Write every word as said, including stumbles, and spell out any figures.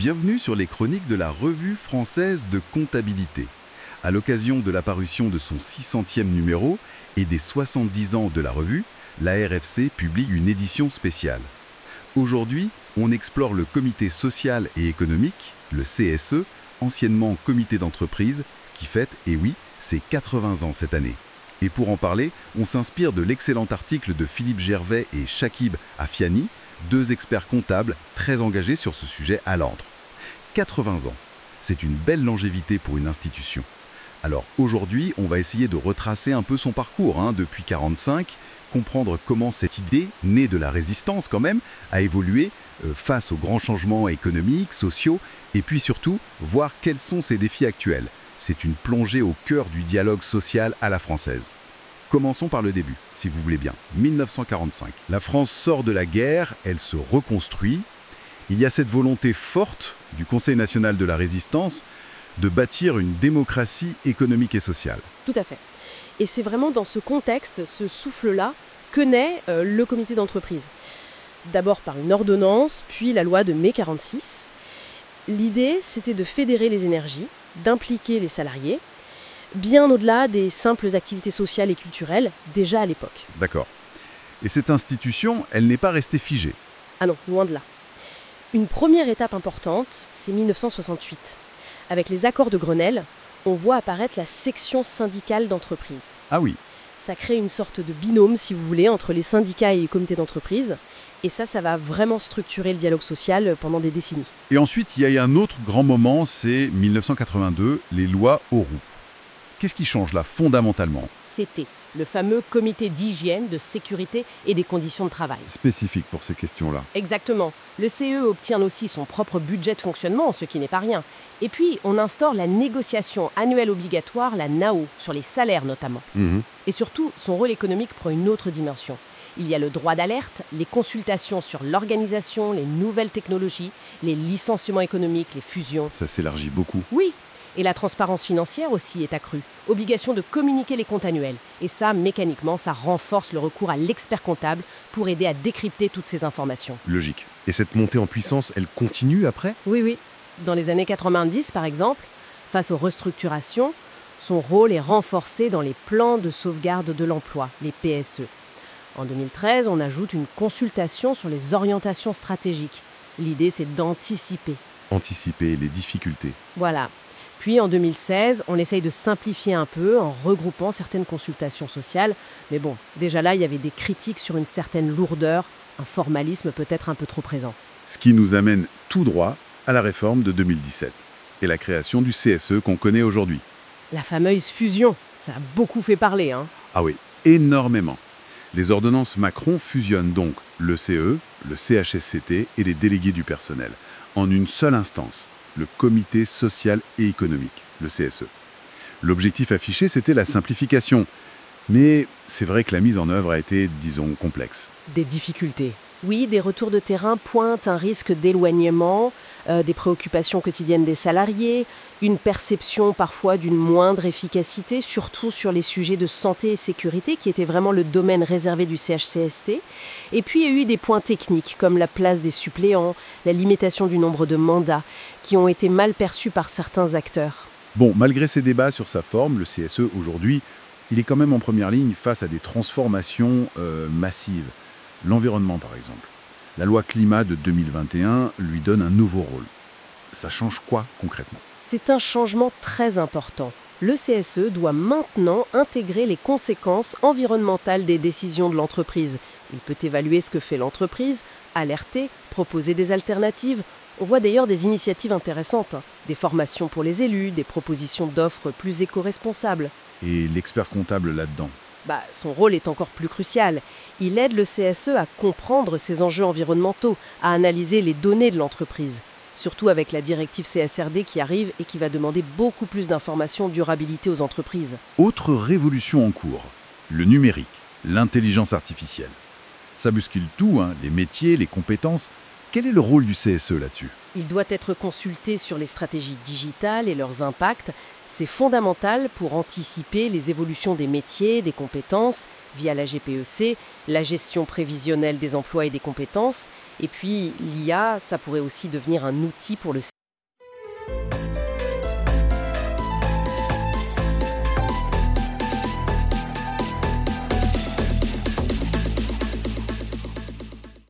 Bienvenue sur les chroniques de la Revue française de comptabilité. À l'occasion de la parution de son six centième numéro et des soixante-dix ans de la revue, la R F C publie une édition spéciale. Aujourd'hui, on explore le comité social et économique, le C S E, anciennement comité d'entreprise, qui fête, et oui, ses quatre-vingts ans cette année. Et pour en parler, on s'inspire de l'excellent article de Philippe Gervais et Chakib Afiani, deux experts comptables très engagés sur ce sujet à Londres. quatre-vingts ans, c'est une belle longévité pour une institution. Alors aujourd'hui, on va essayer de retracer un peu son parcours hein, depuis quarante-cinq, comprendre comment cette idée, née de la résistance quand même, a évolué euh, face aux grands changements économiques, sociaux, et puis surtout, voir quels sont ses défis actuels. C'est une plongée au cœur du dialogue social à la française. Commençons par le début, si vous voulez bien. mille neuf cent quarante-cinq. La France sort de la guerre, elle se reconstruit. Il y a cette volonté forte du Conseil national de la résistance de bâtir une démocratie économique et sociale. Tout à fait. Et c'est vraiment dans ce contexte, ce souffle-là, que naît euh, le comité d'entreprise. D'abord par une ordonnance, puis la loi de mai quarante-six. L'idée, c'était de fédérer les énergies, d'impliquer les salariés, bien au-delà des simples activités sociales et culturelles, déjà à l'époque. D'accord. Et cette institution, elle n'est pas restée figée. Ah non, loin de là. Une première étape importante, c'est mille neuf cent soixante-huit. Avec les accords de Grenelle, on voit apparaître la section syndicale d'entreprise. Ah oui. Ça crée une sorte de binôme, si vous voulez, entre les syndicats et les comités d'entreprise. Et ça, ça va vraiment structurer le dialogue social pendant des décennies. Et ensuite, il y a un autre grand moment, c'est mille neuf cent quatre-vingt-deux, les lois Auroux. Qu'est-ce qui change là, fondamentalement? C'était le fameux comité d'hygiène, de sécurité et des conditions de travail. Spécifique pour ces questions-là. Exactement. Le C E obtient aussi son propre budget de fonctionnement, ce qui n'est pas rien. Et puis, on instaure la négociation annuelle obligatoire, la N A O, sur les salaires notamment. Mmh. Et surtout, son rôle économique prend une autre dimension. Il y a le droit d'alerte, les consultations sur l'organisation, les nouvelles technologies, les licenciements économiques, les fusions. Ça s'élargit beaucoup. Oui, et la transparence financière aussi est accrue. Obligation de communiquer les comptes annuels. Et ça, mécaniquement, ça renforce le recours à l'expert comptable pour aider à décrypter toutes ces informations. Logique. Et cette montée en puissance, elle continue après ? Oui, oui. Dans les années quatre-vingt-dix, par exemple, face aux restructurations, son rôle est renforcé dans les plans de sauvegarde de l'emploi, les P S E. En deux mille treize, on ajoute une consultation sur les orientations stratégiques. L'idée, c'est d'anticiper. Anticiper les difficultés. Voilà. Puis en deux mille seize, on essaye de simplifier un peu en regroupant certaines consultations sociales. Mais bon, déjà là, il y avait des critiques sur une certaine lourdeur, un formalisme peut-être un peu trop présent. Ce qui nous amène tout droit à la réforme de deux mille dix-sept et la création du C S E qu'on connaît aujourd'hui. La fameuse fusion, ça a beaucoup fait parler, hein. Ah oui, énormément. Les ordonnances Macron fusionnent donc le C E, le C H S C T et les délégués du personnel en une seule instance, le Comité social et économique, le C S E. L'objectif affiché, c'était la simplification. Mais c'est vrai que la mise en œuvre a été, disons, complexe. Des difficultés. Oui, des retours de terrain pointent un risque d'éloignement, euh, des préoccupations quotidiennes des salariés, une perception parfois d'une moindre efficacité, surtout sur les sujets de santé et sécurité, qui étaient vraiment le domaine réservé du C H C S T. Et puis il y a eu des points techniques, comme la place des suppléants, la limitation du nombre de mandats, qui ont été mal perçus par certains acteurs. Bon, malgré ces débats sur sa forme, le C S E, aujourd'hui, il est quand même en première ligne face à des transformations euh, massives. L'environnement, par exemple. La loi climat de deux mille vingt et un lui donne un nouveau rôle. Ça change quoi, concrètement ? C'est un changement très important. Le C S E doit maintenant intégrer les conséquences environnementales des décisions de l'entreprise. Il peut évaluer ce que fait l'entreprise, alerter, proposer des alternatives. On voit d'ailleurs des initiatives intéressantes, hein. Des formations pour les élus, des propositions d'offres plus éco-responsables. Et l'expert comptable là-dedans ? Bah, son rôle est encore plus crucial. Il aide le C S E à comprendre ses enjeux environnementaux, à analyser les données de l'entreprise. Surtout avec la directive C S R D qui arrive et qui va demander beaucoup plus d'informations durabilité aux entreprises. Autre révolution en cours, le numérique, l'intelligence artificielle. Ça bouscule tout, hein, les métiers, les compétences. Quel est le rôle du C S E là-dessus ? Il doit être consulté sur les stratégies digitales et leurs impacts. C'est fondamental pour anticiper les évolutions des métiers, des compétences, via la G P E C, la gestion prévisionnelle des emplois et des compétences. Et puis l'I A, ça pourrait aussi devenir un outil pour le